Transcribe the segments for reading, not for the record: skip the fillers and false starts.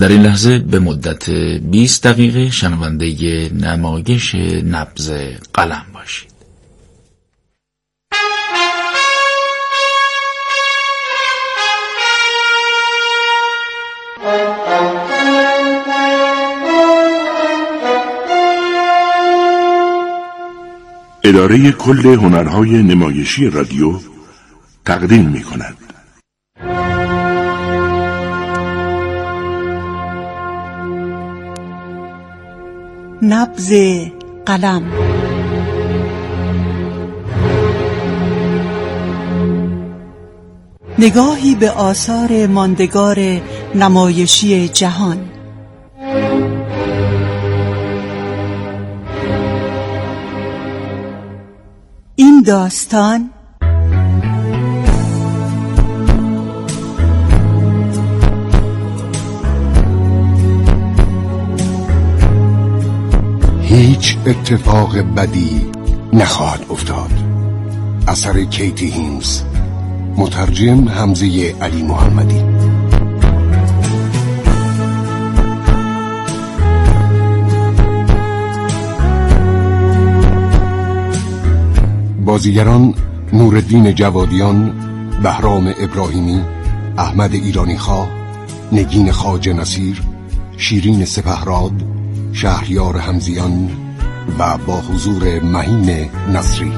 در این لحظه به مدت 20 دقیقه شنونده نمایش نبض قلم باشید. اداره کل هنرهای نمایشی رادیو تقدیم می کند. نبض قلم. نگاهی به آثار ماندگار نمایشی جهان. این داستان هیچ اتفاق بدی نخواهد افتاد. اثر کیتی هینز، مترجم حمزه علی محمدی. بازیگران: نورالدین جوادیان، بهرام ابراهیمی، احمد ایرانیخواه، نگین خواجه نصیر، شیرین سپهراد، شهریار حمزیان و با حضور مهین نصری.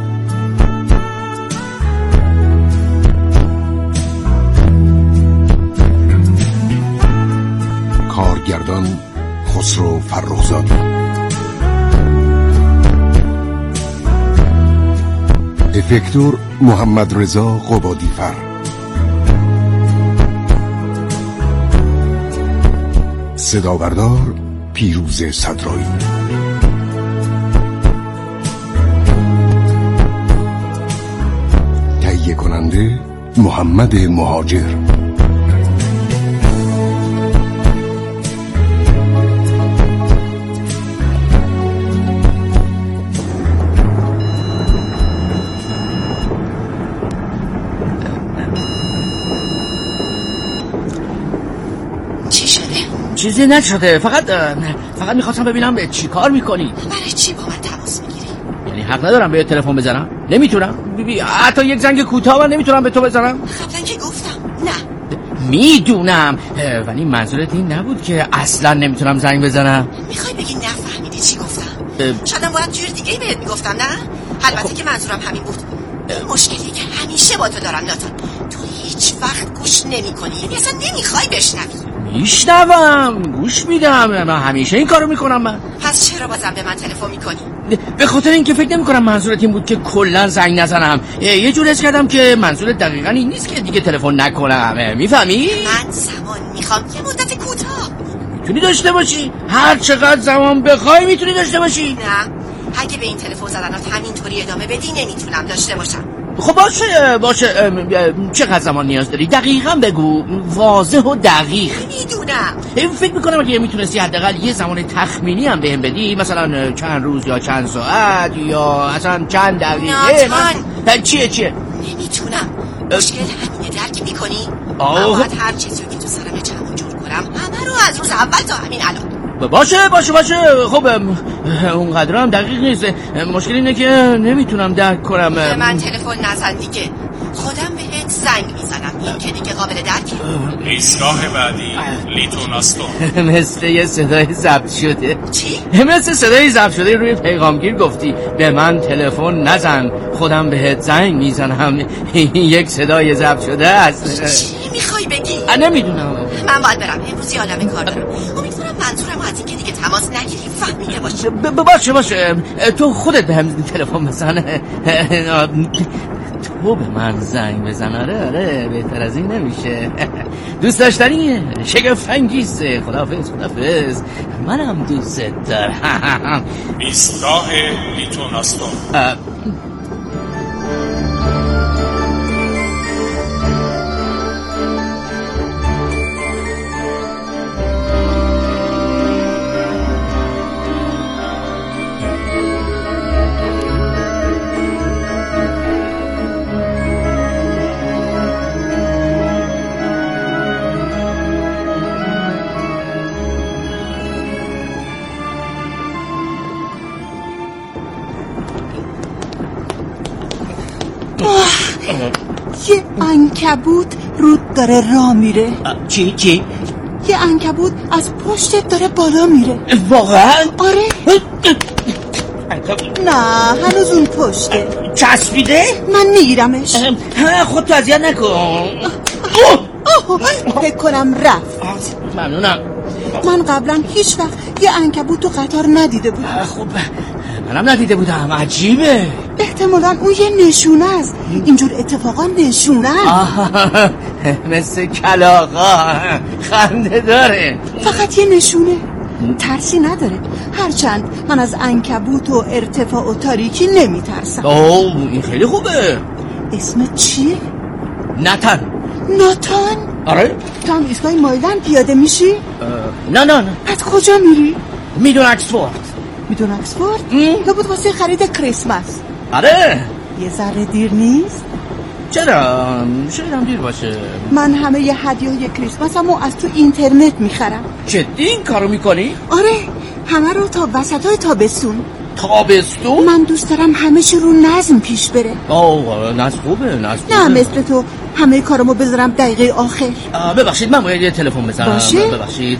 کارگردان: خسرو فرخزادی. افکتور: محمد رضا قبادیفر. صدابردار: پیروز صدرایی. تهیه کننده: محمد مهاجر. چیزی نشده، فقط میخواستم ببینم چی کار میکنی. برای چی با من تماس میگیری؟ یعنی حق ندارم به تلفن بزنم؟ نمیتونم؟ حتی یک زنگ کوتاه نمیتونم به تو بزنم؟ قبلا که گفتم نه. میدونم، ولی منظورت این نبود که اصلا نمیتونم زنگ بزنم. میخوای بگی نفهمیدی چی گفتم؟ شاید باید جور دیگه بهت میگفتم. نه البته که منظورم همین بود. مشکلی که همیشه با تو دارم ناتان، تو هیچ وقت گوش نمیکنی، یعنی اصلا نمیخوای بشنوی. میشنوم، گوش میدم، من همیشه این کارو میکنم. من پس چرا بازم به من تلفن میکنی؟ به خاطر اینکه فکر نمیکنم منظورت این بود که کلا زنگ نزنم. یه جور حس کردم که منظورت دقیقاً این نیست که دیگه تلفن نکنم. میفهمی؟ من زمان میخوام، یه مدت کوتاه. میتونی داشته باشی، هر چقدر زمان بخوای میتونی داشته باشی. نه، اگه به این تلفن زدنات همینطوری ادامه بدی نمیتونم داشته باشم. خب باشه چقدر زمان نیاز داری؟ دقیقاً بگو، واضح و دقیق. میدونم. فکر میکنم اگه میتونستی حداقل یه زمان تخمینی هم بهم بدی، مثلا چند روز یا چند ساعت یا اصلا چند دقیقه. ناتان چیه؟ نمیتونم. مشکل همینه، درک میکنی؟ من باید هر چیزی که تو سرم جمع جور کنم همه رو از روز اول تا همین الان. باشه. خب اونقدر هم دقیق نیست. مشکل اینه که نمیتونم درک کنم. به من تلفن نزن دیگه، خودم بهت زنگ میزنم. این که دیگه قابل درکی. ایستگاه بعدی لیتون آستون. مثل یه صدای ضبط شده. چی؟ مثل صدای ضبط شده روی پیغامگیر گفتی به من تلفن نزن، خودم بهت زنگ میزنم. یک صدای ضبط شده است. چی میخوای بگی؟ نمیدونم. من باید برم، امروز یادم کار دارم. امیدوارم منظورم از این که دیگه تماس نگیری فهمیده باشه. تو خودت به هم تلفن بزن. تو به من زنگ بزن. آره بهتر از این نمیشه. دوست داشتنیه، شگفت انگیزه. خداحافظ. منم دوست دارم. ایستگاه لیتون آستون. یه عنکبوت رود داره راه میره. چی؟ یه عنکبوت از پشتت داره بالا میره. واقعا؟ آره. نه هنوز اون پشته. چسبیده؟ من میگیرمش. خود تو اذیت نکن. فکر کنم رفت. ممنونم. من قبلا هیچ وقت یه عنکبوت تو قطار ندیده بودم. خب منم ندیده بودم. عجیبه. احتمالاً اون یه نشونه است. اینجور اتفاقا نشونه. مثل کلاغا خنده داره. فقط یه نشونه، ترسی نداره. هرچند من از عنکبوت و ارتفاع و تاریکی نمیترسم. این خیلی خوبه. اسمت چیه؟ ناتان. آره؟ تو هم ایستگاه مایلند پیاده میشی؟ نه. از کجا میری؟ میدون اکسفورد. یا بود واسه خرید کریسمس؟ آره. یه ذره دیر نیست؟ چرا؟ شاید هم دیر باشه. من همه یه هدیه‌های کریسمسمو از تو اینترنت میخرم. جدی این کارو میکنی؟ آره، همه رو تا وسطای تابستون. من دوست دارم همه چی رو نظم پیش بره. نظم خوبه. نه مثل تو همه کارمو بذارم دقیقه آخر. ببخشید من باید یه تلفن بزنم. باشه؟ ببخشید.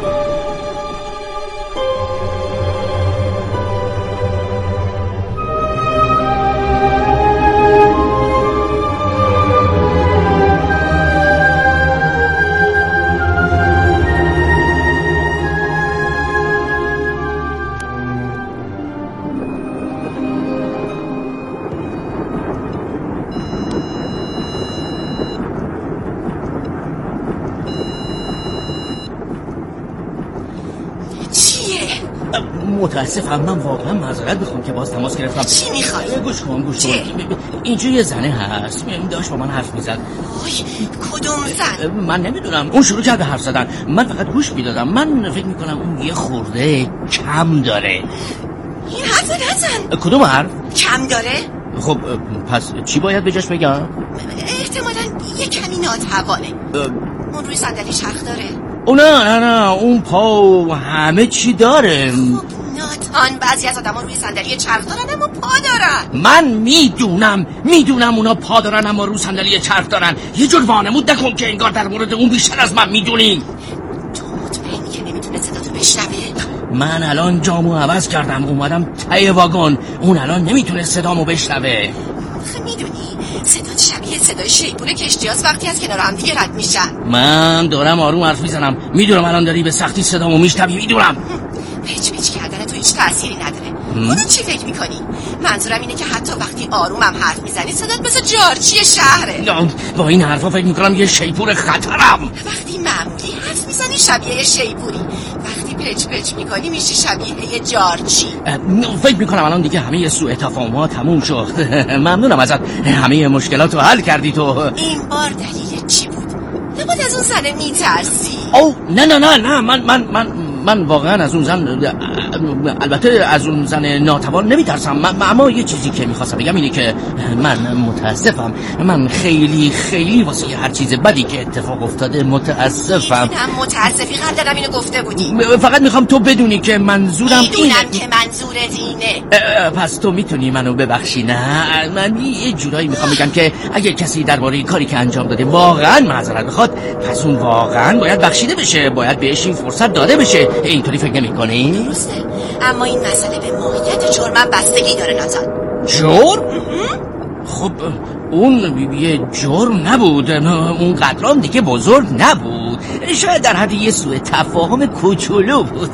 متاسفم، من واقعا معذرت میخوام که باز تماس گرفتم. چی میخوای؟ گوش کن. اینجا یه زنه هست داشت با من حرف میزد. کدوم زن؟ من نمیدونم. اون شروع کرد به حرف زدن، من فقط گوش میدادم. من فکر میکنم اون یه خورده کم داره. این حرف نزن. کدوم حرف؟ کم داره؟ خب پس چی باید بهش بگم؟ احتمالاً یه کمی ناتوانه. اون روی صندلی چرخ داره؟ نه اون پا و همه چی داره. خب ناتان، بعضی از آدم ها روی صندلی چرخ دارن اما پا دارن. من میدونم اونا پا دارن اما رو صندلی چرخ دارن. یه جور وانمود نکن که انگار در مورد اون بیشتر از من میدونی. تو مطمئنی که نمیتونه صداتو بشنوه؟ من الان جامو عوض کردم اومدم ته واگن. اون الان نمیتونه صدامو بشنوه. میدونی صدات شبیه صدای شیپور کشتیاز وقتی از کنار هم دیگه رد میشن. من دارم آروم حرف میزنم. میدونم الان داری به سختی صدامو میشنوی. میدونم پیچ کردن تو هیچ تأثیری نداره. خودت چی فکر میکنی؟ منظورم اینه که حتی وقتی آرومم حرف میزنی صدات مثل جارچی شهره. با این حرفا فکر میکنم یه شیپور خطرم. وقتی معمولی حرف میزنی شبیه یه شیپوری، وقتی پچ میکنی میشی شبیه یه جارچی. فکر میکنم الان دیگه همه سوء تفاهم‌ها تموم شد. ممنونم ازت، همه مشکلاتو حل کردی تو. این بار دلیل چی بود؟ نباید از اون زنه میترسی؟ نه من واقعا از اون زن، البته از اون زن ناتوان نمیترسم. اما یه چیزی که میخواستم بگم اینه که من متاسفم. من خیلی واسه هر چیز بدی که اتفاق افتاده متاسفم. میدونم متاسفی، قدرم اینو گفته بودی. فقط میخوام تو بدونی که منظورم اینه. که منظورت اینه. پس تو میتونی منو ببخشی؟ نه من یه جورایی میخوام بگم که اگه کسی درباره کاری که انجام داده واقعا معذرت بخواد، پس اون واقعا باید بخشیده بشه، باید بهش این فرصت داده بشه. اینطوری فکر نمی‌کنی؟ درسته، اما این مسئله به ماهیت جرمم بستگی داره ناتان. جرم؟ خب اون یه جرم نبود. اون قتلام دیگه بزرگ نبود. شاید در حد یه سوء تفاهم کوچولو بود.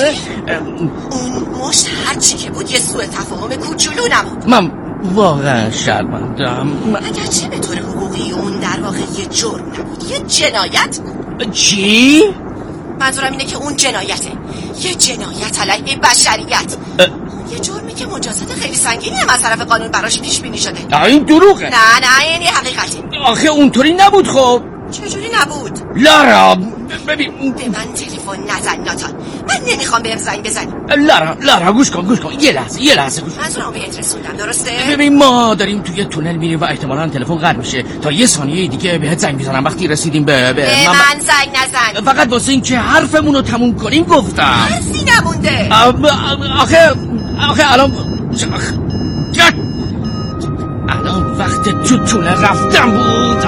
اون مشت هرچی که بود یه سوء تفاهم کوچولو نبود. من واقعا شرمندم. اگرچه به طور حقوقی اون در واقع یه جرم نبود، یه جنایت بود. چی؟ منظورم اینه که اون جنایته، یه جنایت علیه بشریت. یه جرمی که مجازات خیلی سنگینی از طرف قانون براش پیش بینی شده. این دروغه. نه این حقیقته. آخه اونطوری نبود. خب چجوری نبود؟ لارا ببین، به من تلفن نزن ناتان، من نمیخوام بهم زنگ بزنی. لارا گوش کن یه لحظه گوش. منظورم بهت رسوندم، درسته؟ ببین ما داریم توی تونل میریم و احتمالاً تلفن قطع میشه. تا یه ثانیه دیگه بهت زنگ میزنم وقتی رسیدیم به من زنگ نزن. فقط واسه این که حرفمون رو تموم کنیم گفتم. حرفی نمونده. آخه الان الان وقت توتونه رفتن بود.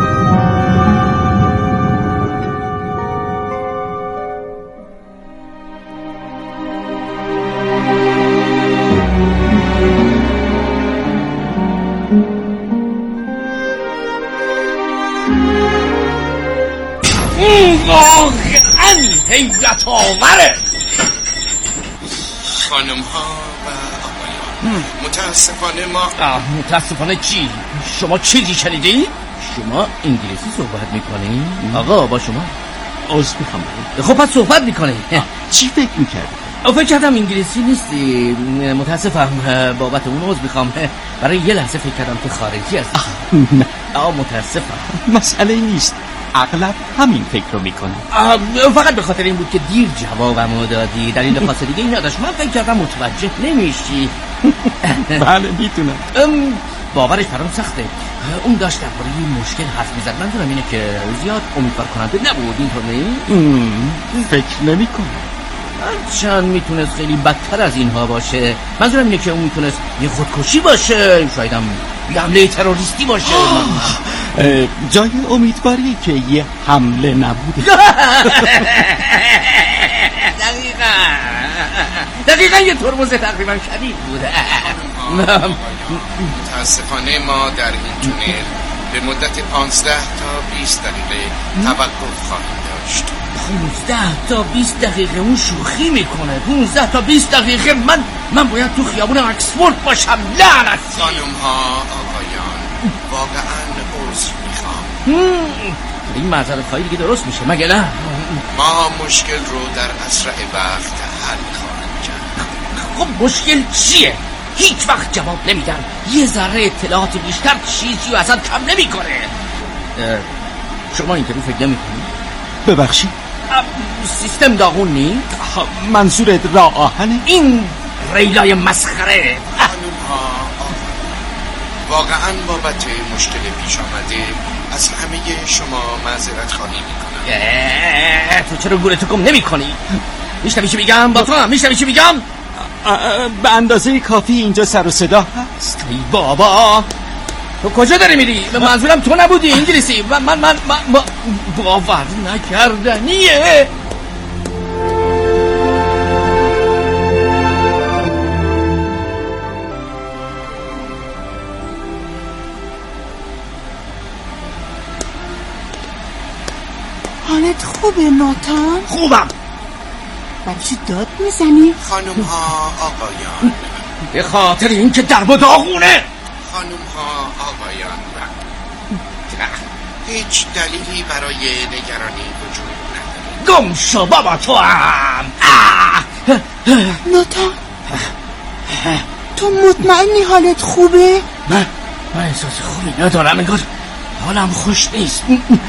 واقعا حیرت آوره. خانم ها و آقایان، متاسفانه چی؟ شما چیزی شنیدی؟ شما انگلیسی صحبت میکنی؟ آقا با شما عذر میخوام. خب پس صحبت میکنی. چی فکر میکردی؟ فکر کردم انگلیسی نیستی. متاسفم بابت اون عذر میخوام. برای یه لحظه فکر کردم تو خارجی هستی. نه متاسفم. مسئله نیست، اغلب همین فکر رو میکنم. فقط به خاطر این بود که دیر جوابمو دادی. در این خاصه دیگه این نداشت. من فکر کردم متوجه نمیشی. بله میتونم. باورش برام سخته. اون داشت درباره یه مشکل حرف میزد. منظورم اینه که زیاد امیدوار کننده نبود. اینطور نیست؟ فکر نمیکنم. چند میتونست خیلی بدتر از اینها باشه. منظورم اینه که اون میتونست یه خودکشی باشه، شایدم یه حمله تروریستی باشه. جای امیدواریه که یه حمله نبوده. دقیقا یه ترمز تقریبا شدید بوده. متاسفانه ما در این تونل به مدت 15 تا 20 دقیقه توقف خواهیم داشت. 15 تا 20 دقیقه؟ اون شوخی میکنه. 15 تا 20 دقیقه من باید تو خیابون اکسفورد باشم. لعنت. خانم ها آقایان، واقعا عذر میخوام. این معذرت خواهی دیگه درست میشه مگه نه؟ ما مشکل رو در اسرع وقت حل خواهیم کرد. خب مشکل چیه؟ هیچ وقت جواب نمیدن. یه ذره اطلاعات بیشتر چیزی رو اصلا کم نمیکنه. شما اینطوری فکر نمیکنی؟ ببخشید، سیستم داغون نیست؟ منظورت راه آهنه؟ این ریلای مسخره. خانم ها آقایان، واقعا بابت مشکل پیش آمده از همه شما معذرت خواهی میکنم. تو چرا گورتو گم نمی کنی؟ میشنوی چی میگم؟ با تو هم میشنوی چی میگم؟ به اندازه کافی اینجا سر و صدا هست. ای بابا، تو کجا داری میری؟ منظورم تو نبودی. انگلیسی من باور نکردنیه. حالت خوبه ناتان؟ خوبم. برای چی داد میزنی؟ خانم ها آقایان، به خاطر اینکه درب و داغونه. خانم ها آقایان، هیچ دلیلی برای نگرانی وجود نداره. گم شو بابا تو هم. ناتان، تو مطمئنی حالت خوبه؟ من احساس خوبی ندارم. انگار حالم خوش نیست.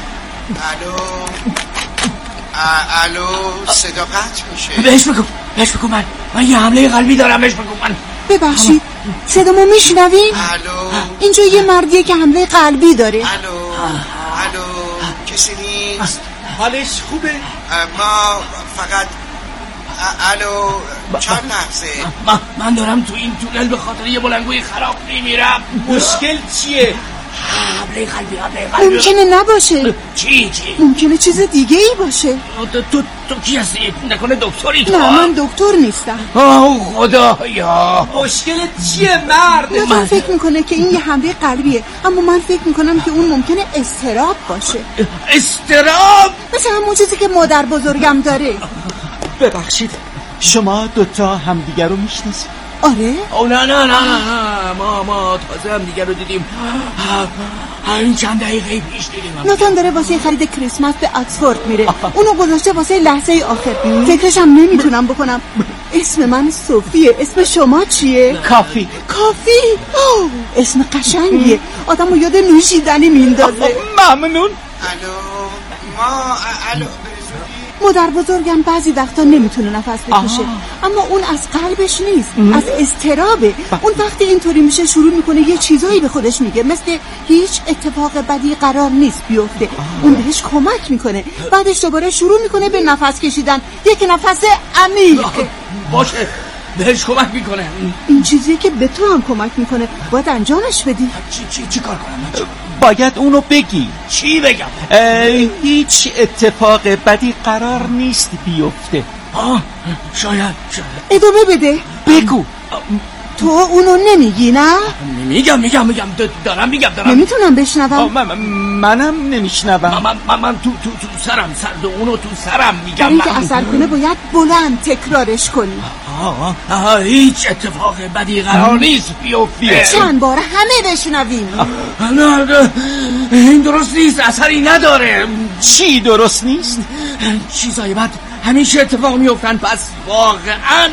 الو صدا قطع میشه. بهش بگو من یه حمله قلبی دارم. بهش بگو من. ببخشید، صدامو میشنوین؟ الو، اینجا یه مردیه که حمله قلبی داره. الو کسی نیست؟ حالش خوبه؟ ما فقط الو چند لحظه. من دارم تو این تونل به خاطر یه بلنگوی خراب میمیرم. مشکل چیه؟ حمله قلبی. ممکنه نباشه. چی؟ ممکنه چیز دیگه ای باشه. تو کی هستی؟ نکنه دکتری تو؟ نه من دکتر نیستم. خدایا، مشکل چیه مرد؟ من فکر میکنه که این یه حمله قلبیه، اما من فکر میکنم که اون ممکنه اضطراب باشه. اضطراب؟ مثل همون چیزی که مادر بزرگم داره. ببخشید، شما دوتا همدیگر رو میشناسید؟ آره؟ نه ما تازه هم دیگر رو دیدیم. این چند دقیقه پیش دیدیم. ناتان داره واسه خرید کریسمس به اکسفورد میره. اونو گذاشته واسه لحظه آخر. فکرش هم نمیتونم بکنم. اسم من صوفیه. اسم شما چیه؟ کافی. اسم قشنگیه. آدمو یاد نوشیدنی میندازه. ممنون. الو مادر بزرگم بعضی وقتا نمیتونه نفس بکشه، اما اون از قلبش نیست، از اضطرابه. اون وقتی اینطوری میشه شروع میکنه یه چیزایی به خودش میگه، مثل هیچ اتفاق بدی قرار نیست بیفته. اون بهش کمک میکنه. بعدش دوباره شروع میکنه به نفس کشیدن، یک نفس عمیق. باشه بهش کمک میکنه. این چیزیه که به تو هم کمک میکنه، باید انجامش بدی. چی کار کنم؟ باید اونو بگی. چی بگم؟ هیچ اتفاق بدی قرار نیست بیفته. شاید ادامه بده. بگو. تو اونو نمیگی نه؟ میگم دارم نمیتونم بشنوم. منم نمیشنوم. من تو سرم سرد، اونو تو سرم میگم. برای اینکه اثر کنه باید بلند تکرارش کنی. هیچ اتفاق بدی قرار نیست بیفته. چند بار همه بشنویم. نه این درست نیست، اثری نداره. چی درست نیست؟ چیزای بد همیشه اتفاق میفتن، پس واقعا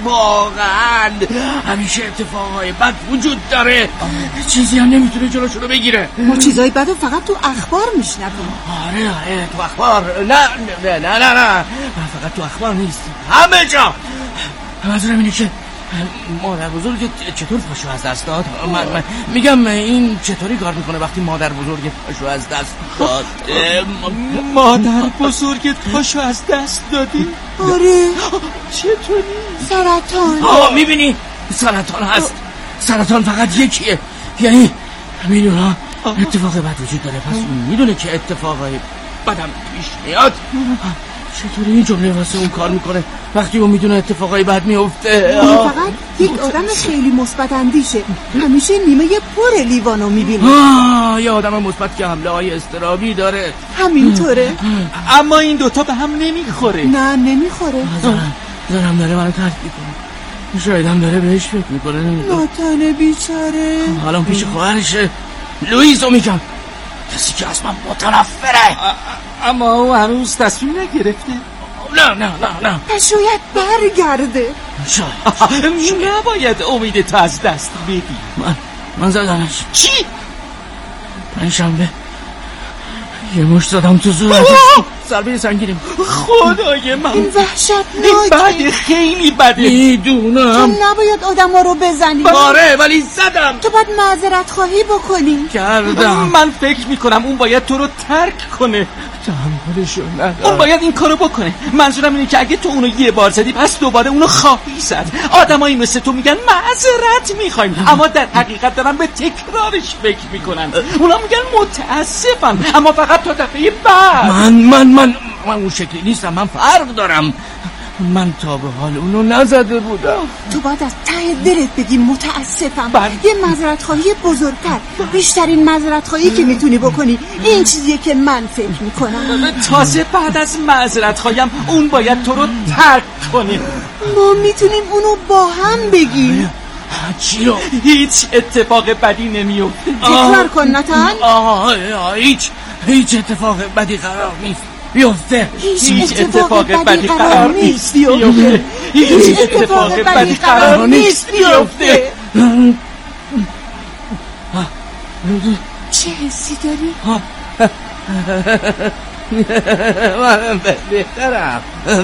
همیشه اتفاقای بد وجود داره. چیزی هم نمیتونه جلوشو رو بگیره. ما چیزای بد رو فقط تو اخبار میشنویم. آره تو اخبار. نه فقط تو اخبار نیست، همه جا. منظورم اینه که مادر بزرگت چطور پاشو از دست داد؟ من میگم این چطوری کار میکنه وقتی مادر بزرگت پاشو از دست داد؟ مادر بزرگت پاشو از دست دادی؟ آره. چطوری؟ سرطان. میبینی سرطان هست. سرطان فقط یکیه، یعنی میدونه اتفاق بد وجود داره، پس اون میدونه که اتفاقای بدم پیش میاد. چطوری این جمله واسه اون کار میکنه وقتی اون میدونه اتفاقای بد میفته؟ فقط یک آدم خیلی مثبت اندیشه، همیشه نیمه پر لیوانو میبینه. یه آدم مثبت که حمله های اضطرابی داره. همینطوره. اما این دوتا به هم نمیخوره. نه نمیخوره. زنم داره منو ترک میکنه، شاید هم داره بهش فکر میکنه. ناتان بیچاره حالا پیش خواهرشه. لوئیزو میگم، کسی که از من متنفره. اما او هنوز تصمیم نگرفته. نه پس شاید برگرده. شاید نباید امید تو از دست بدی. من زدمش. چی؟ پنجشنبه یه مشت زدم تو صورتش. ضربه سنگینی. خدای من، این وحشتناکه. این بده، خیلی بده. میدونم تو نباید آدم ها رو بزنی. آره ولی زدم. تو باید معذرت خواهی بکنی. کردم. من فکر میکنم اون باید تو رو ترک کنه. تحملشو ندارم. اون باید این کارو بکنه. منظورم اینه که اگه تو اونو یه بار زدی پس دوباره اونو خواهی زد. آدمایی مثل تو میگن معذرت میخوایم، اما در حقیقت دارن به تکرارش فکر میکنن. اونا میگن متاسفم، اما فقط تا دفعه بعد. من اون شکلی نیستم، من فرق دارم. من تا به حال اونو نزده بودم. تو باید از ته دلت بگی متاسفم. یه معذرت خواهی بزرگتر، بیشترین معذرت خواهی که میتونی بکنی. این چیزیه که من فکر میکنم. تازه بعد از معذرت خواهیم اون باید تو رو ترک کنه. ما میتونیم اونو با هم بگیم. چی رو؟ هیچ اتفاق بدی نمیفته. تکرار کن ناتان. هیچ اتفاق بدی قرار نیست بیفته. هیچ اتفاق بدی قرار نیست بیفته. هیچ اتفاق بدی قرار نیست بیفته. چه حسی داری؟ من بهترم.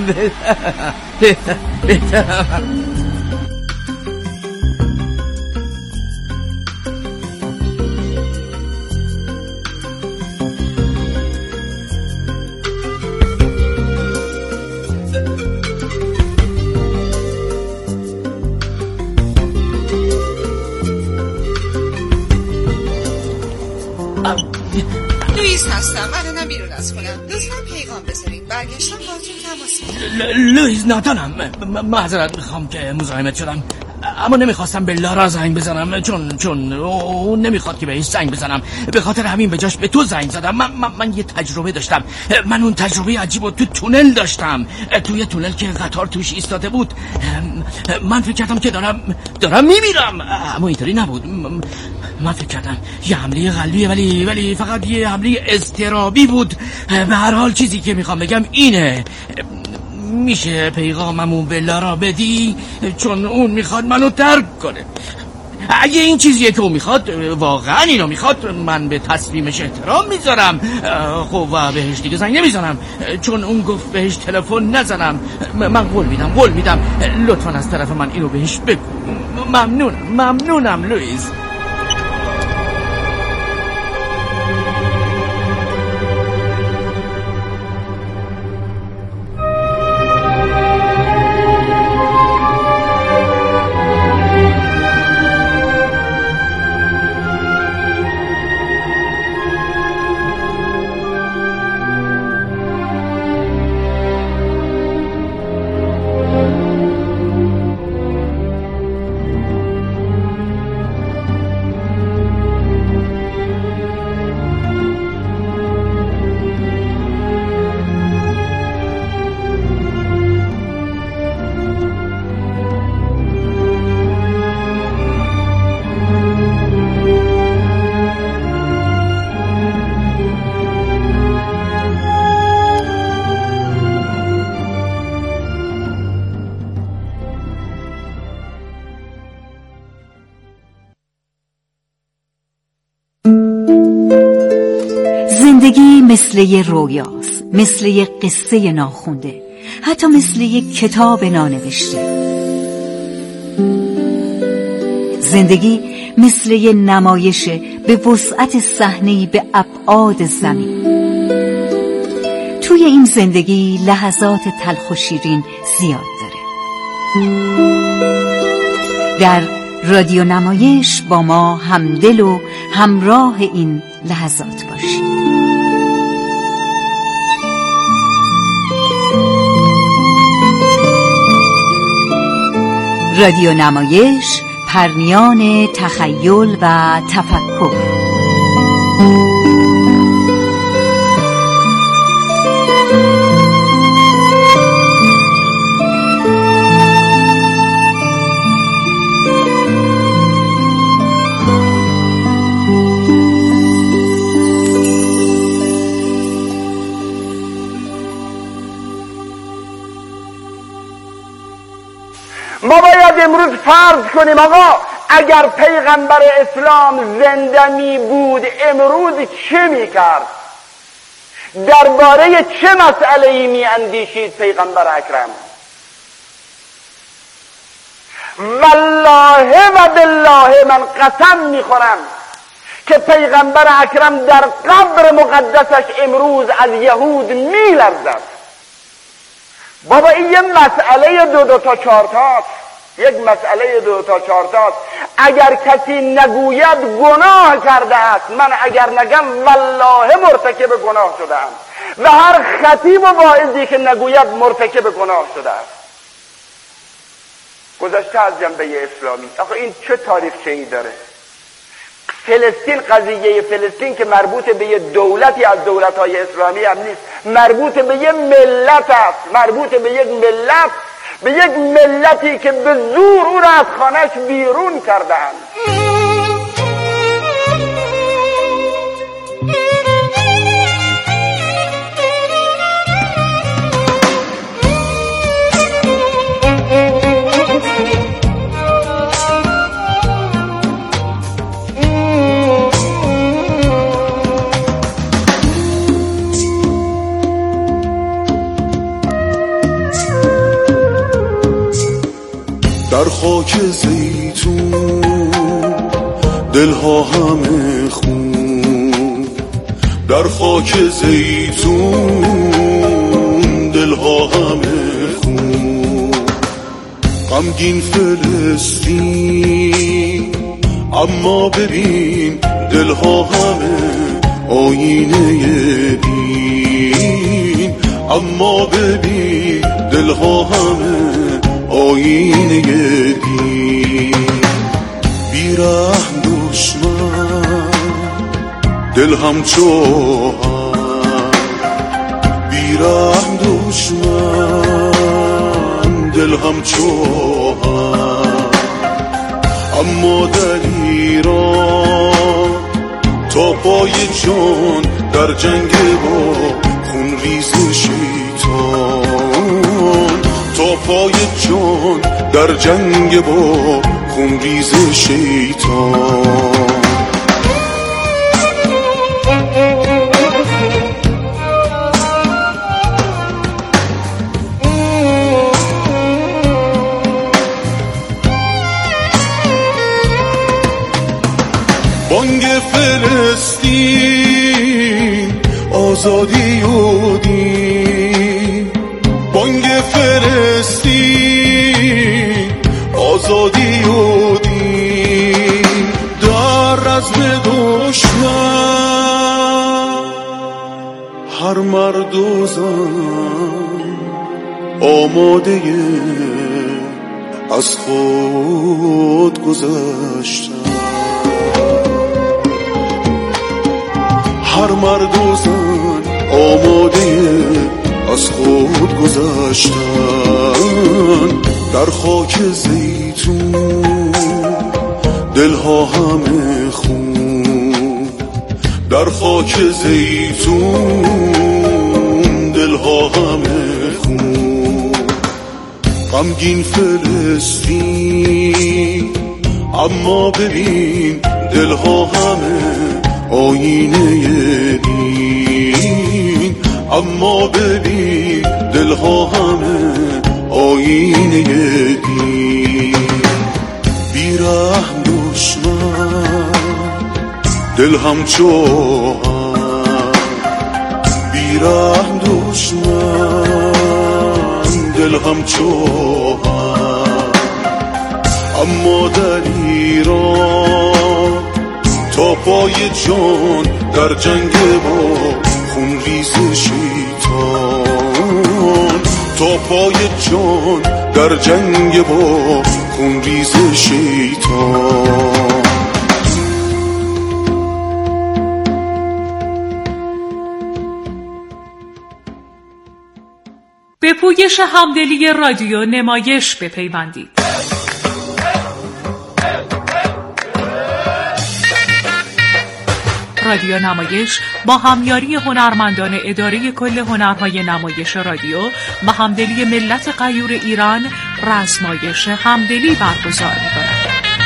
لوئیس هستم، الانم بیرون از خونم. لطفاً پیغام بذارین، برگشتم باهاتون تماس میگیرم. لوئیس ناتانم. معذرت میخوام که مزاحمت شدم، اما نمیخواستم به لارا زنگ بزنم چون اون نمیخواد که بهش زنگ بزنم. به خاطر همین به جاش به تو زنگ زدم. من یه تجربه داشتم. من اون تجربه عجیب رو تو تونل داشتم، توی تونل که قطار توش ایستاده بود. من فکر کردم که دارم میمیرم، اما اینطوری نبود. من فکر کردم یه حمله قلبیه، ولی فقط یه حمله اضطرابی بود. به هر حال چیزی که میخوام بگم اینه، میشه پیغاممو به لارا بدی؟ چون اون میخواد منو ترک کنه. اگه این چیزیه که اون میخواد، واقعا اینو میخواد، من به تصمیمش احترام میذارم. خب و بهش دیگه زنگ نمیزنم چون اون گفت بهش تلفن نزنم. من قول میدم لطفا از طرف من اینو بهش بگو. ممنونم لوئیس. زندگی مثل یه رویاست، مثل یه قصه ناخونده، حتی مثل یه کتاب نانوشته. زندگی مثل یه نمایش به وسعت صحنه‌ای به ابعاد زمین. توی این زندگی لحظات تلخ و شیرین زیاد داره. در رادیو نمایش با ما همدل و همراه این لحظات باشید. رادیو نمایش، پرنیان تخیل و تفکر. ما باید امروز فرض کنیم آقا اگر پیغمبر اسلام زنده می بود امروز چه می کرد؟ درباره چه مسئله‌ای می اندیشید پیغمبر اکرم؟ والله و بالله من قسم می خورم که پیغمبر اکرم در قبر مقدسش امروز از یهود می لرزد. بابا این یه مسئله دو تا چهار تاست، یک مسئله 2 تا 4 تاست. اگر کسی نگوید گناه کرده است، من اگر نگم والله مرتکب گناه شدم، و هر خطیب و واعظی که نگوید مرتکب گناه شده است. گذشته از جنبه اسلامی، آخه این چه تاریخچه‌ای داره؟ فلسطین، قضیه فلسطین که مربوط به یه دولتی از دولت‌های اسلامی هم نیست، مربوط به یه ملت است، مربوط به یک ملت، به یک ملتی که به زور او را از خانه‌اش بیرون کردند. در خاک زیتون دلها همه خون، در خاک زیتون دلها همه خون. غمگین فلسطین اما ببین دلها همه آینه دین، اما ببین دلها همه آینه دین. بیرحم دشمن دل همچو هم، بیرحم دشمن دل همچو هم. اما در ایران تا پای جان در جنگ با خون ریز شیطان، تا پای جان در جنگ با خونریز شیطان. بانگ فلسطین آزادی و دین، بانگ فلسطین آزادی و دین. در رزم دشمن هر مرد و زن آماده از خود گذشتن، هر مرد و زن آماده از خود گذشتن. در خاک زیتون دلها همه خون، در خاک زیتون دلها همه خون. غمگین فلسطین اما ببین دلها همه آینه دین، اما ببین دلها همه آینه دیر. بیرحم دشمن دل همچو بیرحم دشمن دل همچو اما در ایران تا پای جان در جنگ با خون ریز شیطان، تا پای جان در جنگ با خون ریز شیطان. به پویش همدلی رادیو نمایش بپیوندید. رادیو نمایش با همیاری هنرمندان اداره کل هنرهای نمایش رادیو و همدلی ملت غیور ایران رزمایش همدلی برگزار می‌کند.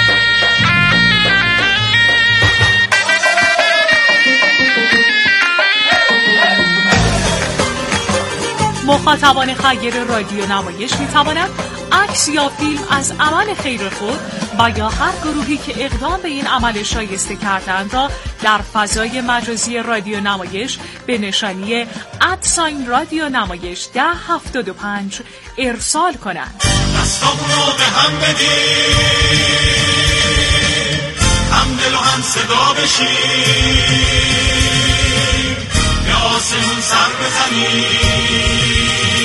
مخاطبان خیر رادیو نمایش می‌توانند عکس یا فیلم از عمل خیر خود و یا هر گروهی که اقدام به این عمل شایسته کردند را در فضای مجازی رادیو نمایش به نشانی @رادیو نمایش 1075 ارسال کنند. دستامونو به هم بدیم، هم دل و هم صدا بشیم، به آسمون سر بزنیم،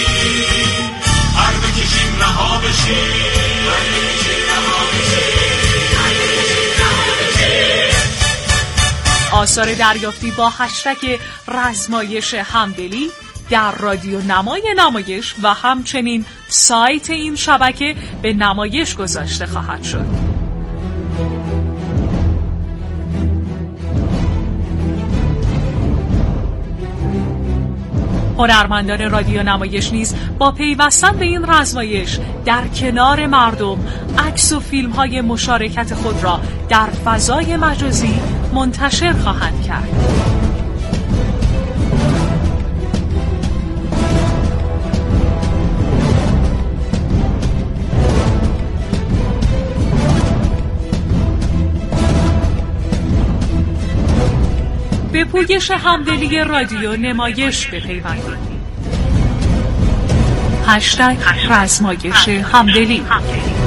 هر بکشیم رها بشیم. آثار دریافتی با هشتگ رزمایش همدلی در رادیو نمای نمایش و همچنین سایت این شبکه به نمایش گذاشته خواهد شد. هنرمندان رادیو نمایش نیز با پیوستن به این رزمایش در کنار مردم عکس و فیلم‌های مشارکت خود را در فضای مجازی منتشر خواهند کرد. به پویش همدلی رادیو نمایش بپیوندید. هشتگ رزمایش همدلی.